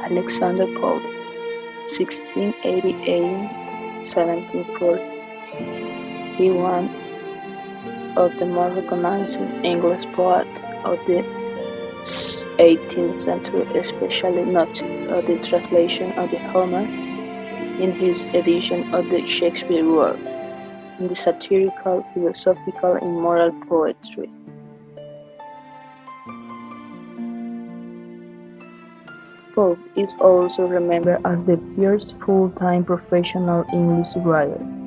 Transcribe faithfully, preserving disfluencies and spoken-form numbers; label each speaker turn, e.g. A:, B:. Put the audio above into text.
A: Alexander Pope, sixteen eighty-eight to seventeen forty. He one of the most recognized English poets of the eighteenth century, especially noted for the translation of the Homer in his edition of the Shakespeare work, in the satirical, philosophical, and moral poetry. Pope is also remembered as the first full-time professional English writer.